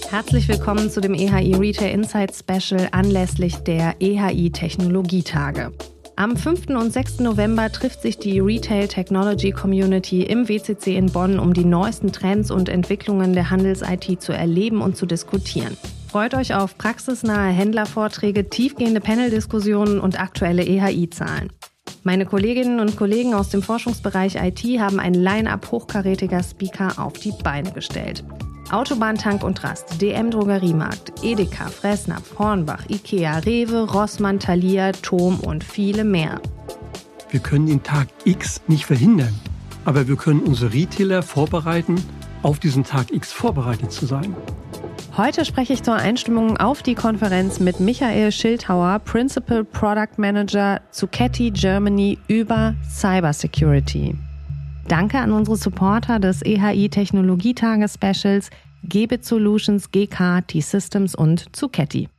Herzlich willkommen zu dem EHI Retail Insights Special anlässlich der EHI Technologietage. Am 5. und 6. November trifft sich die Retail Technology Community im WCC in Bonn, um die neuesten Trends und Entwicklungen der Handels-IT zu erleben und zu diskutieren. Freut euch auf praxisnahe Händlervorträge, tiefgehende Paneldiskussionen und aktuelle EHI-Zahlen. Meine Kolleginnen und Kollegen aus dem Forschungsbereich IT haben ein Line-up hochkarätiger Speaker auf die Beine gestellt. Autobahn Tank und Rast, DM Drogeriemarkt, Edeka, Fressnapf, Hornbach, Ikea, Rewe, Rossmann, Thalia, TOM und viele mehr. Wir können den Tag X nicht verhindern, aber wir können unsere Retailer vorbereiten, auf diesen Tag X vorbereitet zu sein. Heute spreche ich zur Einstimmung auf die Konferenz mit Michael Schildhauer, Principal Product Manager Zucchetti Germany über Cybersecurity. Danke an unsere Supporter des EHI Technologietage Specials, Gebit Solutions, GK, T-Systems und Zucchetti.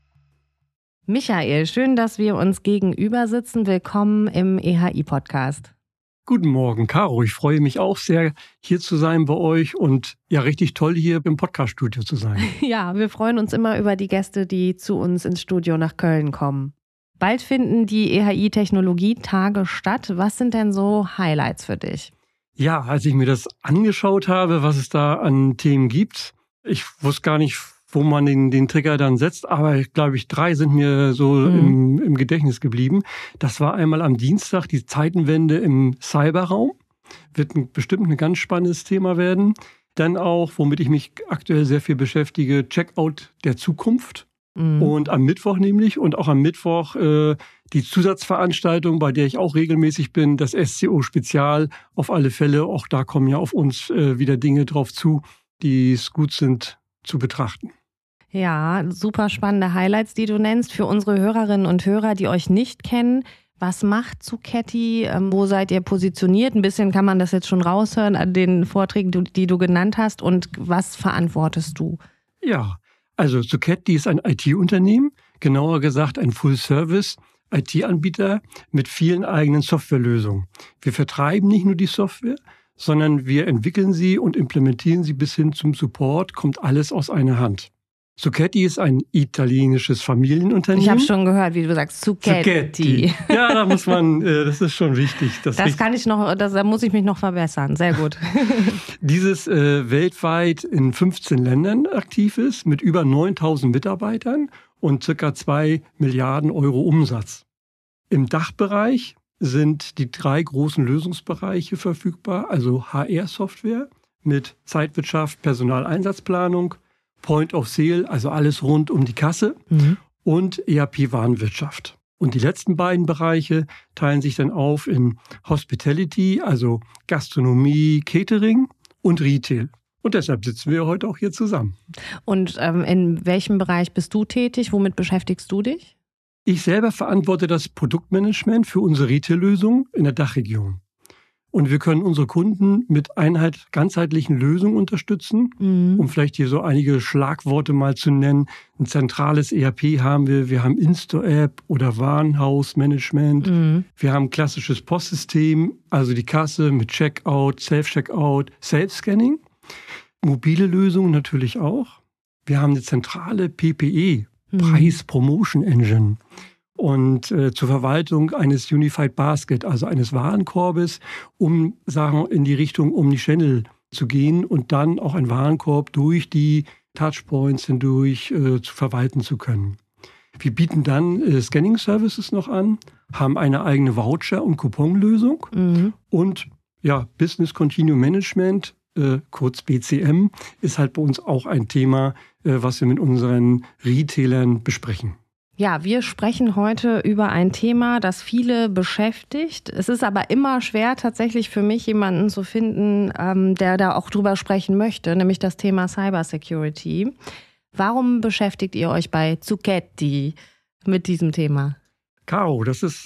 Michael, schön, dass wir uns gegenüber sitzen. Willkommen im EHI-Podcast. Guten Morgen, Caro. Ich freue mich auch sehr, hier zu sein bei euch und ja, richtig toll, hier im Podcast-Studio zu sein. Ja, wir freuen uns immer über die Gäste, die zu uns ins Studio nach Köln kommen. Bald finden die EHI Technologietage statt. Was sind denn so Highlights für dich? Ja, als ich mir das angeschaut habe, was es da an Themen gibt, ich wusste gar nicht, wo man den Trigger dann setzt, aber glaube ich, 3 sind mir so im Gedächtnis geblieben. Das war einmal am Dienstag die Zeitenwende im Cyberraum. Wird bestimmt ein ganz spannendes Thema werden. Dann auch, womit ich mich aktuell sehr viel beschäftige, Checkout der Zukunft. Und am Mittwoch nämlich und auch am Mittwoch die Zusatzveranstaltung, bei der ich auch regelmäßig bin, das SCO Spezial. Auf alle Fälle, auch da kommen ja auf uns wieder Dinge drauf zu, die es gut sind zu betrachten. Ja, super spannende Highlights, die du nennst. Für unsere Hörerinnen und Hörer, die euch nicht kennen, was macht Zucchetti? Wo seid ihr positioniert? Ein bisschen kann man das jetzt schon raushören an den Vorträgen, die du genannt hast. Und was verantwortest du? Ja, also Zucchetti ist ein IT-Unternehmen, genauer gesagt ein Full-Service-IT-Anbieter mit vielen eigenen Softwarelösungen. Wir vertreiben nicht nur die Software, sondern wir entwickeln sie und implementieren sie bis hin zum Support, kommt alles aus einer Hand. Zucchetti ist ein italienisches Familienunternehmen. Ich habe schon gehört, wie du sagst, Zucchetti. Ja, da muss man, das ist schon wichtig. Da muss ich mich noch verbessern. Sehr gut. Dieses weltweit in 15 Ländern aktiv ist, mit über 9.000 Mitarbeitern und ca. 2 Milliarden Euro Umsatz. Im Dachbereich sind die 3 großen Lösungsbereiche verfügbar, also HR-Software mit Zeitwirtschaft, Personaleinsatzplanung, Point of Sale, also alles rund um die Kasse und ERP-Warenwirtschaft. Und die letzten beiden Bereiche teilen sich dann auf in Hospitality, also Gastronomie, Catering und Retail. Und deshalb sitzen wir heute auch hier zusammen. Und in welchem Bereich bist du tätig? Womit beschäftigst du dich? Ich selber verantworte das Produktmanagement für unsere Retail-Lösung in der Dachregion. Und wir können unsere Kunden mit ganzheitlichen Lösungen unterstützen. Um vielleicht hier so einige Schlagworte mal zu nennen. Ein zentrales ERP haben wir. Wir haben In-Store-App oder Warenhausmanagement. Wir haben ein klassisches POS-System, also die Kasse mit Checkout, Self-Checkout, Self-Scanning. Mobile Lösungen natürlich auch. Wir haben eine zentrale PPE, Preis-Promotion-Engine. Und zur Verwaltung eines Unified Basket, also eines Warenkorbes, um in die Richtung Omnichannel zu gehen und dann auch einen Warenkorb durch die Touchpoints hindurch zu verwalten zu können. Wir bieten dann Scanning-Services noch an, haben eine eigene Voucher- und Couponlösung und ja, Business Continuum Management, kurz BCM, ist halt bei uns auch ein Thema, was wir mit unseren Retailern besprechen. Ja, wir sprechen heute über ein Thema, das viele beschäftigt. Es ist aber immer schwer, tatsächlich für mich jemanden zu finden, der da auch drüber sprechen möchte, nämlich das Thema Cybersecurity. Warum beschäftigt ihr euch bei Zucchetti mit diesem Thema? Caro, das ist,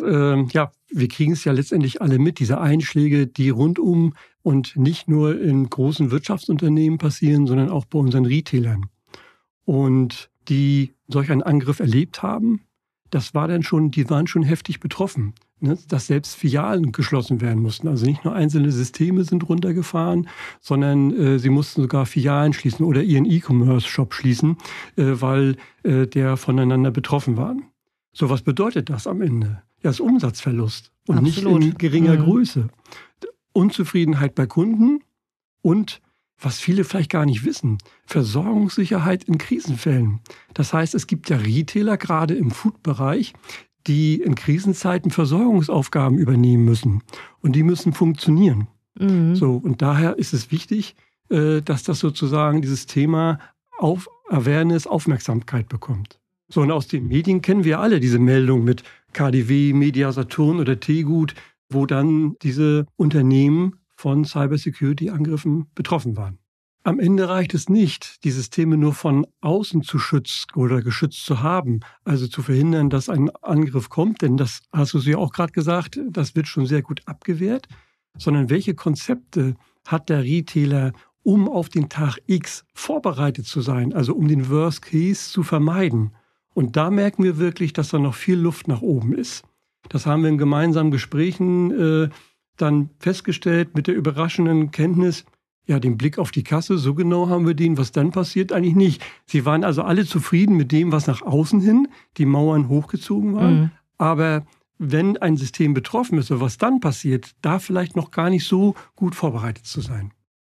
wir kriegen es ja letztendlich alle mit, diese Einschläge, die rundum und nicht nur in großen Wirtschaftsunternehmen passieren, sondern auch bei unseren Retailern. Und die solch einen Angriff erlebt haben, die waren schon heftig betroffen, ne? Dass selbst Filialen geschlossen werden mussten. Also nicht nur einzelne Systeme sind runtergefahren, sondern sie mussten sogar Filialen schließen oder ihren E-Commerce-Shop schließen, weil der voneinander betroffen waren. So, was bedeutet das am Ende? Ja, das ist Umsatzverlust und Absolut. nicht in geringer Größe. Unzufriedenheit bei Kunden und, was viele vielleicht gar nicht wissen, Versorgungssicherheit in Krisenfällen. Das heißt, es gibt ja Retailer, gerade im Food-Bereich, die in Krisenzeiten Versorgungsaufgaben übernehmen müssen. Und die müssen funktionieren. So, und daher ist es wichtig, dass das sozusagen dieses Thema Awareness, Aufmerksamkeit bekommt. So, und aus den Medien kennen wir alle diese Meldung mit KaDeWe, Media-Saturn oder Tegut, wo dann diese Unternehmen von Cybersecurity-Angriffen betroffen waren. Am Ende reicht es nicht, die Systeme nur von außen zu schützen oder geschützt zu haben, also zu verhindern, dass ein Angriff kommt, denn das hast du ja auch gerade gesagt, das wird schon sehr gut abgewehrt, sondern welche Konzepte hat der Retailer, um auf den Tag X vorbereitet zu sein, also um den Worst Case zu vermeiden. Und da merken wir wirklich, dass da noch viel Luft nach oben ist. Das haben wir in gemeinsamen Gesprächen dann festgestellt mit der überraschenden Kenntnis, ja, den Blick auf die Kasse, so genau haben wir den, was dann passiert, eigentlich nicht. Sie waren also alle zufrieden mit dem, was nach außen hin, die Mauern hochgezogen waren. Aber wenn ein System betroffen ist, oder was dann passiert, da vielleicht noch gar nicht so gut vorbereitet zu sein.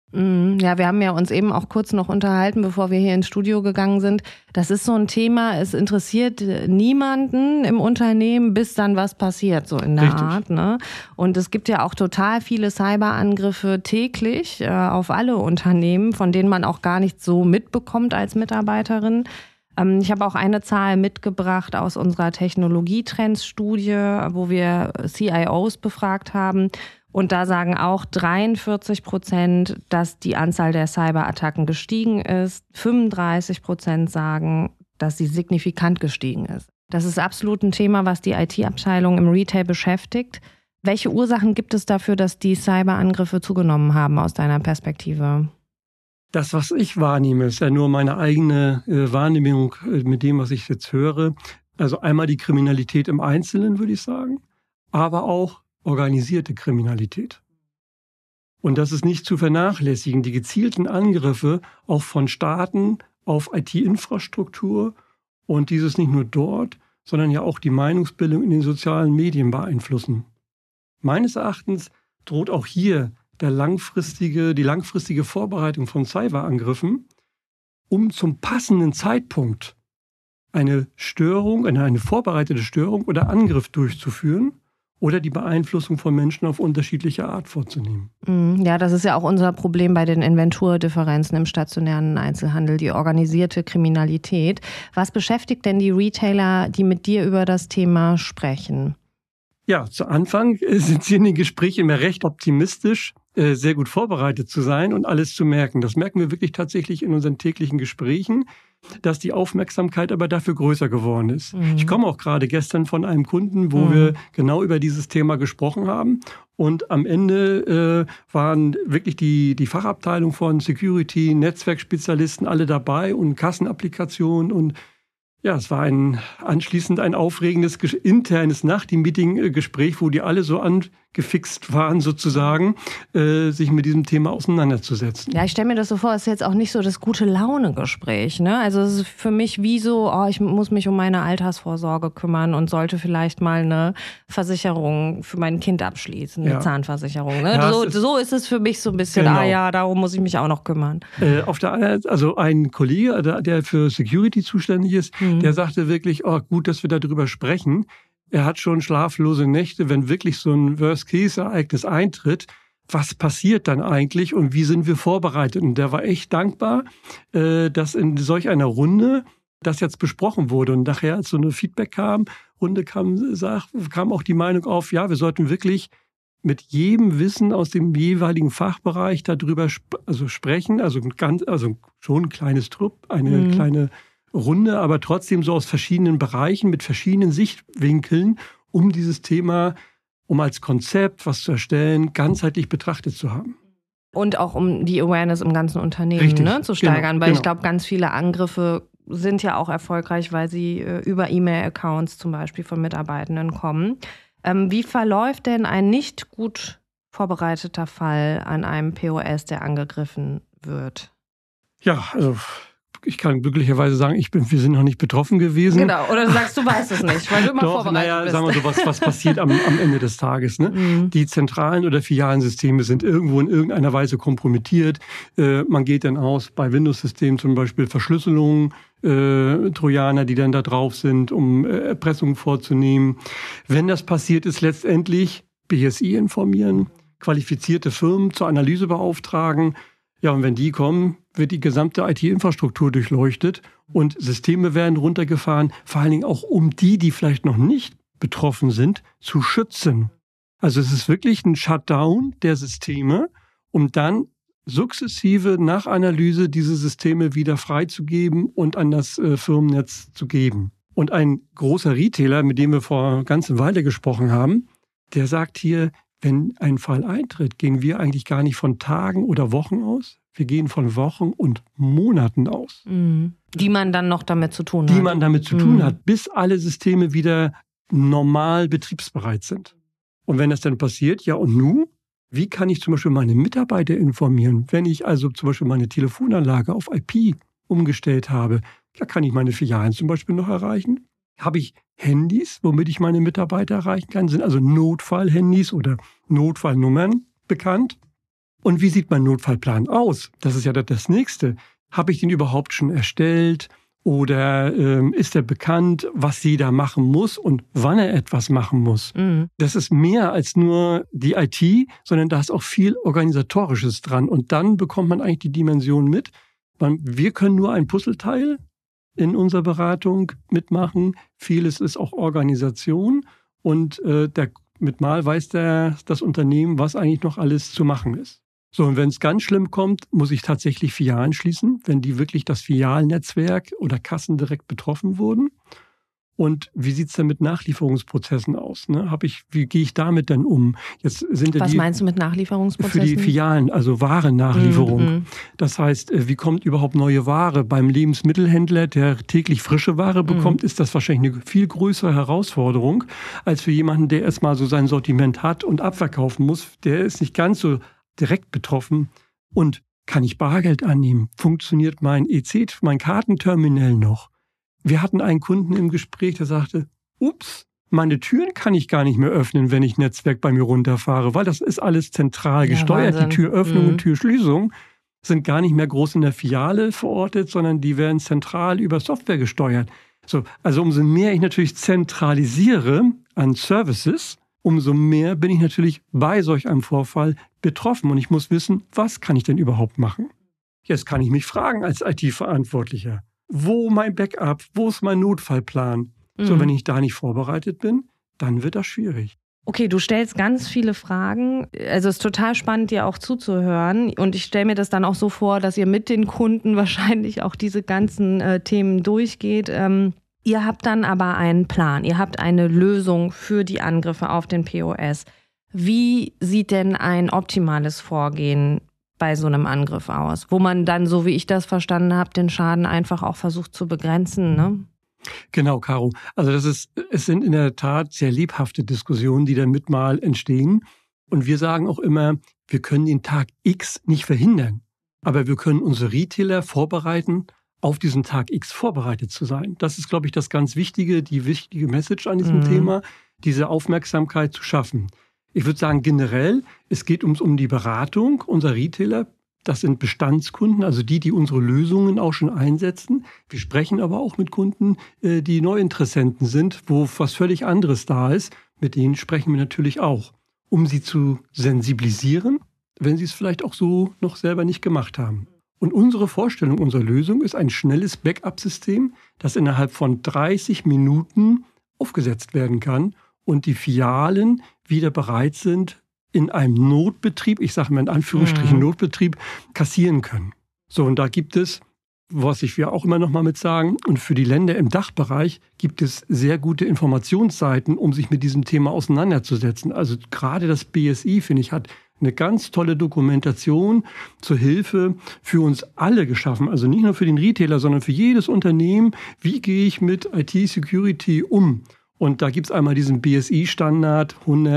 Ja, wir haben ja uns eben auch kurz noch unterhalten, bevor wir hier ins Studio gegangen sind. Das ist so ein Thema, es interessiert niemanden im Unternehmen, bis dann was passiert, so in der Art. Ne? Und es gibt ja auch total viele Cyberangriffe täglich auf alle Unternehmen, von denen man auch gar nicht so mitbekommt als Mitarbeiterin. Ich habe auch eine Zahl mitgebracht aus unserer Technologietrends-Studie, wo wir CIOs befragt haben. Und da sagen auch 43%, dass die Anzahl der Cyberattacken gestiegen ist. 35% sagen, dass sie signifikant gestiegen ist. Das ist absolut ein Thema, was die IT-Abteilung im Retail beschäftigt. Welche Ursachen gibt es dafür, dass die Cyberangriffe zugenommen haben aus deiner Perspektive? Das, was ich wahrnehme, ist ja nur meine eigene Wahrnehmung mit dem, was ich jetzt höre. Also einmal die Kriminalität im Einzelnen, würde ich sagen, aber auch organisierte Kriminalität. Und das ist nicht zu vernachlässigen. Die gezielten Angriffe auch von Staaten auf IT-Infrastruktur und dieses nicht nur dort, sondern ja auch die Meinungsbildung in den sozialen Medien beeinflussen. Meines Erachtens droht auch hier die langfristige Vorbereitung von Cyberangriffen, um zum passenden Zeitpunkt eine vorbereitete Störung oder Angriff durchzuführen oder die Beeinflussung von Menschen auf unterschiedliche Art vorzunehmen. Ja, das ist ja auch unser Problem bei den Inventurdifferenzen im stationären Einzelhandel, die organisierte Kriminalität. Was beschäftigt denn die Retailer, die mit dir über das Thema sprechen? Ja, zu Anfang sind sie in den Gesprächen immer recht optimistisch, sehr gut vorbereitet zu sein und alles zu merken. Das merken wir wirklich tatsächlich in unseren täglichen Gesprächen, dass die Aufmerksamkeit aber dafür größer geworden ist. Ich komme auch gerade gestern von einem Kunden, wo wir genau über dieses Thema gesprochen haben. Und am Ende waren wirklich die Fachabteilung von Security, Netzwerkspezialisten alle dabei und Kassenapplikationen und ja, es war anschließend ein aufregendes internes Nach-dem-Meeting-Gespräch, wo die alle so angefixt waren, sozusagen, sich mit diesem Thema auseinanderzusetzen. Ja, ich stelle mir das so vor, es ist jetzt auch nicht so das gute Laune-Gespräch, ne? Also es ist für mich wie so, ich muss mich um meine Altersvorsorge kümmern und sollte vielleicht mal eine Versicherung für mein Kind abschließen, eine Zahnversicherung. Ne? Ja, so ist es für mich so ein bisschen, genau. Darum muss ich mich auch noch kümmern. Auf der anderen Seite, also ein Kollege, der für Security zuständig ist, der sagte wirklich, gut, dass wir darüber sprechen. Er hat schon schlaflose Nächte, wenn wirklich so ein Worst-Case-Ereignis eintritt. Was passiert dann eigentlich und wie sind wir vorbereitet? Und der war echt dankbar, dass in solch einer Runde das jetzt besprochen wurde. Und nachher, als so eine Feedback-Runde kam auch die Meinung auf, ja, wir sollten wirklich mit jedem Wissen aus dem jeweiligen Fachbereich darüber sprechen. Also schon ein kleines Trupp, eine kleine Runde, aber trotzdem so aus verschiedenen Bereichen mit verschiedenen Sichtwinkeln, um dieses Thema, um als Konzept was zu erstellen, ganzheitlich betrachtet zu haben. Und auch um die Awareness im ganzen Unternehmen zu steigern, weil ich glaube, ganz viele Angriffe sind ja auch erfolgreich, weil sie über E-Mail-Accounts zum Beispiel von Mitarbeitenden kommen. Wie verläuft denn ein nicht gut vorbereiteter Fall an einem POS, der angegriffen wird? Ja, also ich kann glücklicherweise sagen, wir sind noch nicht betroffen gewesen. Genau, oder du sagst, du weißt es nicht, weil du immer vorbereitet bist. Sagen wir so, was passiert am Ende des Tages. Ne? Mhm. Die zentralen oder filialen Systeme sind irgendwo in irgendeiner Weise kompromittiert. Man geht dann aus, bei Windows-Systemen zum Beispiel Verschlüsselung, Trojaner, die dann da drauf sind, um Erpressung vorzunehmen. Wenn das passiert ist, letztendlich BSI informieren, qualifizierte Firmen zur Analyse beauftragen. Ja, und wenn die kommen, wird die gesamte IT-Infrastruktur durchleuchtet und Systeme werden runtergefahren, vor allen Dingen auch um die vielleicht noch nicht betroffen sind, zu schützen. Also es ist wirklich ein Shutdown der Systeme, um dann sukzessive nach Analyse diese Systeme wieder freizugeben und an das Firmennetz zu geben. Und ein großer Retailer, mit dem wir vor einer ganzen Weile gesprochen haben, der sagt hier, wenn ein Fall eintritt, gehen wir eigentlich gar nicht von Tagen oder Wochen aus. Wir gehen von Wochen und Monaten aus. Mhm. Die man dann noch damit zu tun hat. Die man damit zu tun hat, bis alle Systeme wieder normal betriebsbereit sind. Und wenn das dann passiert, ja und nun, wie kann ich zum Beispiel meine Mitarbeiter informieren? Wenn ich also zum Beispiel meine Telefonanlage auf IP umgestellt habe, ja, kann ich meine Filialen zum Beispiel noch erreichen? Habe ich Handys, womit ich meine Mitarbeiter erreichen kann? Sind also Notfallhandys oder Notfallnummern bekannt? Und wie sieht mein Notfallplan aus? Das ist ja das Nächste. Habe ich den überhaupt schon erstellt? Oder ist er bekannt, was jeder machen muss und wann er etwas machen muss? Mhm. Das ist mehr als nur die IT, sondern da ist auch viel Organisatorisches dran. Und dann bekommt man eigentlich die Dimension mit. Wir können nur ein Puzzleteil in unserer Beratung mitmachen. Vieles ist auch Organisation. Und mit Mal weiß das Unternehmen, was eigentlich noch alles zu machen ist. So, und wenn es ganz schlimm kommt, muss ich tatsächlich Filialen schließen, wenn die wirklich das Filialnetzwerk oder Kassen direkt betroffen wurden. Und wie sieht es denn mit Nachlieferungsprozessen aus? Ne? Wie gehe ich damit denn um? Was meinst du mit Nachlieferungsprozessen? Für die Filialen, also Warennachlieferung. Das heißt, wie kommt überhaupt neue Ware? Beim Lebensmittelhändler, der täglich frische Ware bekommt, ist das wahrscheinlich eine viel größere Herausforderung, als für jemanden, der erstmal so sein Sortiment hat und abverkaufen muss. Der ist nicht ganz so direkt betroffen. Und kann ich Bargeld annehmen? Funktioniert mein mein Kartenterminal noch? Wir hatten einen Kunden im Gespräch, der sagte, ups, meine Türen kann ich gar nicht mehr öffnen, wenn ich Netzwerk bei mir runterfahre, weil das ist alles zentral gesteuert. Wahnsinn. Die Türöffnung und Türschließung sind gar nicht mehr groß in der Filiale verortet, sondern die werden zentral über Software gesteuert. So, also umso mehr ich natürlich zentralisiere an Services, umso mehr bin ich natürlich bei solch einem Vorfall betroffen. Und ich muss wissen, was kann ich denn überhaupt machen? Jetzt kann ich mich fragen als IT-Verantwortlicher. Wo mein Backup? Wo ist mein Notfallplan? So, wenn ich da nicht vorbereitet bin, dann wird das schwierig. Okay, du stellst ganz viele Fragen. Also es ist total spannend, dir auch zuzuhören. Und ich stelle mir das dann auch so vor, dass ihr mit den Kunden wahrscheinlich auch diese ganzen Themen durchgeht. Ihr habt dann aber einen Plan. Ihr habt eine Lösung für die Angriffe auf den POS. Wie sieht denn ein optimales Vorgehen bei so einem Angriff aus, wo man dann, so wie ich das verstanden habe, den Schaden einfach auch versucht zu begrenzen, ne? Genau, Caro. Also es sind in der Tat sehr lebhafte Diskussionen, die damit mal entstehen. Und wir sagen auch immer, wir können den Tag X nicht verhindern, aber wir können unsere Retailer vorbereiten, auf diesen Tag X vorbereitet zu sein. Das ist, glaube ich, das ganz Wichtige, die wichtige Message an diesem Thema, diese Aufmerksamkeit zu schaffen. Ich würde sagen, generell, es geht um die Beratung unserer Retailer. Das sind Bestandskunden, also die unsere Lösungen auch schon einsetzen. Wir sprechen aber auch mit Kunden, die Neuinteressenten sind, wo was völlig anderes da ist. Mit denen sprechen wir natürlich auch, um sie zu sensibilisieren, wenn sie es vielleicht auch so noch selber nicht gemacht haben. Und unsere Vorstellung unserer Lösung ist ein schnelles Backup-System, das innerhalb von 30 Minuten aufgesetzt werden kann und die Filialen wieder bereit sind, in einem Notbetrieb, ich sage mal in Anführungsstrichen Notbetrieb, kassieren können. So, und da gibt es, was wir auch immer noch mal mit sagen, und für die Länder im Dachbereich gibt es sehr gute Informationsseiten, um sich mit diesem Thema auseinanderzusetzen. Also gerade das BSI, finde ich, hat eine ganz tolle Dokumentation zur Hilfe für uns alle geschaffen. Also nicht nur für den Retailer, sondern für jedes Unternehmen. Wie gehe ich mit IT-Security um? Und da gibt es einmal diesen BSI-Standard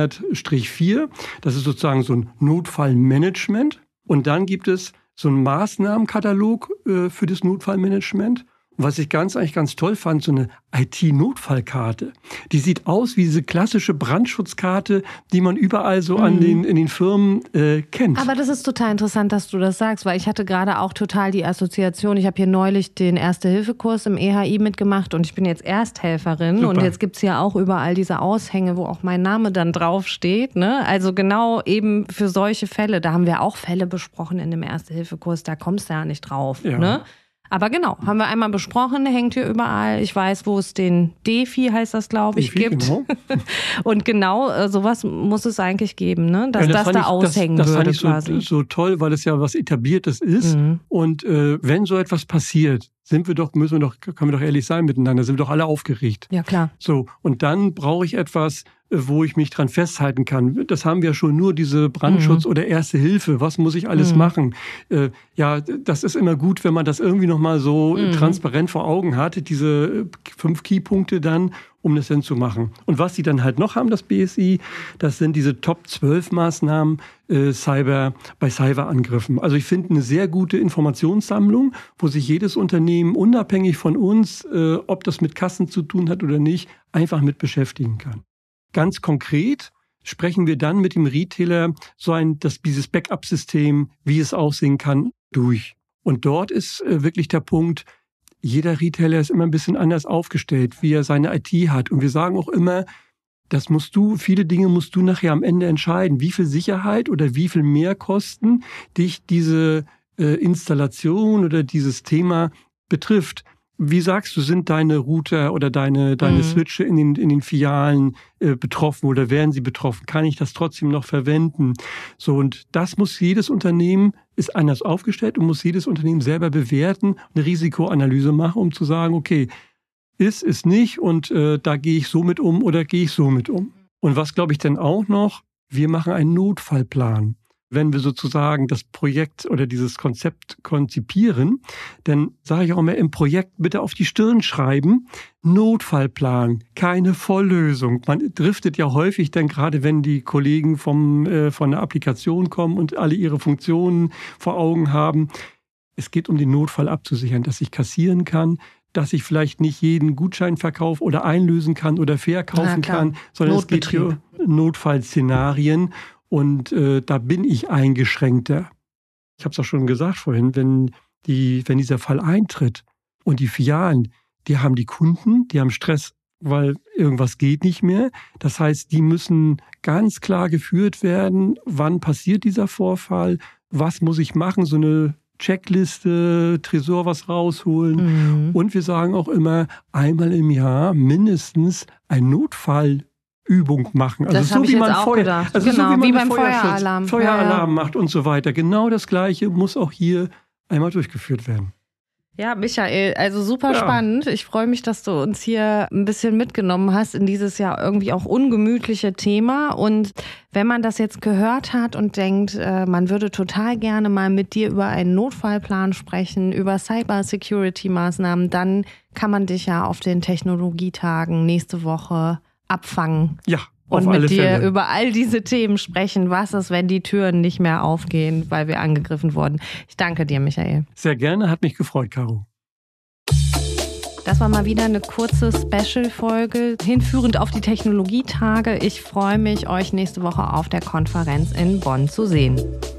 100-4. Das ist sozusagen so ein Notfallmanagement. Und dann gibt es so einen Maßnahmenkatalog für das Notfallmanagement. Was ich eigentlich ganz toll fand, so eine IT-Notfallkarte. Die sieht aus wie diese klassische Brandschutzkarte, die man überall so in den Firmen kennt. Aber das ist total interessant, dass du das sagst, weil ich hatte gerade auch total die Assoziation. Ich habe hier neulich den Erste-Hilfe-Kurs im EHI mitgemacht und ich bin jetzt Ersthelferin. Super. Und jetzt gibt's hier auch überall diese Aushänge, wo auch mein Name dann draufsteht. Ne? Also genau eben für solche Fälle. Da haben wir auch Fälle besprochen in dem Erste-Hilfe-Kurs. Da kommst du ja nicht drauf. Ja. Ne? Aber genau, haben wir einmal besprochen, hängt hier überall. Ich weiß, wo es den DEFI, heißt das, glaube ich, gibt. Genau. Und genau sowas muss es eigentlich geben, ne? Dass das da aushängen würde. Das fand ich so toll, weil es ja was Etabliertes ist. Mhm. Und wenn so etwas passiert, können wir doch ehrlich sein miteinander, sind wir doch alle aufgeregt. Ja, klar. So, und dann brauche ich etwas, wo ich mich dran festhalten kann. Das haben wir schon, nur diese Brandschutz oder Erste Hilfe. Was muss ich alles machen? Ja, das ist immer gut, wenn man das irgendwie nochmal so transparent vor Augen hat, diese 5 Keypunkte dann, um das dann zu machen. Und was sie dann halt noch haben, das BSI, das sind diese Top 12 Maßnahmen bei Cyberangriffen. Also ich finde eine sehr gute Informationssammlung, wo sich jedes Unternehmen unabhängig von uns, ob das mit Kassen zu tun hat oder nicht, einfach mit beschäftigen kann. Ganz konkret sprechen wir dann mit dem Retailer dieses Backup-System, wie es aussehen kann, durch. Und dort ist wirklich der Punkt, jeder Retailer ist immer ein bisschen anders aufgestellt, wie er seine IT hat. Und wir sagen auch immer, viele Dinge musst du nachher am Ende entscheiden. Wie viel Sicherheit oder wie viel Mehrkosten dich diese Installation oder dieses Thema betrifft. Wie sagst du, sind deine Router oder deine Switche in den Filialen betroffen oder werden sie betroffen? Kann ich das trotzdem noch verwenden? So, und das muss jedes Unternehmen, ist anders aufgestellt und muss jedes Unternehmen selber bewerten, eine Risikoanalyse machen, um zu sagen, okay, ist nicht und da gehe ich so mit um oder gehe ich so mit um. Und was glaube ich denn auch noch? Wir machen einen Notfallplan. Wenn wir sozusagen das Projekt oder dieses Konzept konzipieren, dann sage ich auch immer im Projekt bitte auf die Stirn schreiben, Notfallplan, keine Volllösung. Man driftet ja häufig dann gerade, wenn die Kollegen von der Applikation kommen und alle ihre Funktionen vor Augen haben. Es geht um den Notfall abzusichern, dass ich kassieren kann, dass ich vielleicht nicht jeden Gutscheinverkauf oder einlösen kann oder verkaufen kann, sondern es geht hier um Notfallszenarien. Und da bin ich eingeschränkter. Ich habe es auch schon gesagt vorhin, wenn dieser Fall eintritt und die Filialen, die haben die Kunden, die haben Stress, weil irgendwas geht nicht mehr. Das heißt, die müssen ganz klar geführt werden, wann passiert dieser Vorfall, was muss ich machen, so eine Checkliste, Tresor was rausholen. Und wir sagen auch immer, einmal im Jahr mindestens ein Notfallübung machen. Also das so wie man gedacht. Also genau, so wie beim Feueralarm macht und so weiter. Genau das Gleiche muss auch hier einmal durchgeführt werden. Ja, Michael, also super spannend. Ich freue mich, dass du uns hier ein bisschen mitgenommen hast in dieses ja irgendwie auch ungemütliche Thema. Und wenn man das jetzt gehört hat und denkt, man würde total gerne mal mit dir über einen Notfallplan sprechen, über Cyber-Security-Maßnahmen, dann kann man dich ja auf den Technologietagen nächste Woche abfangen. Ja. Und mit dir über all diese Themen sprechen. Was ist, wenn die Türen nicht mehr aufgehen, weil wir angegriffen wurden? Ich danke dir, Michael. Sehr gerne, hat mich gefreut, Caro. Das war mal wieder eine kurze Special-Folge, hinführend auf die Technologietage. Ich freue mich, euch nächste Woche auf der Konferenz in Bonn zu sehen.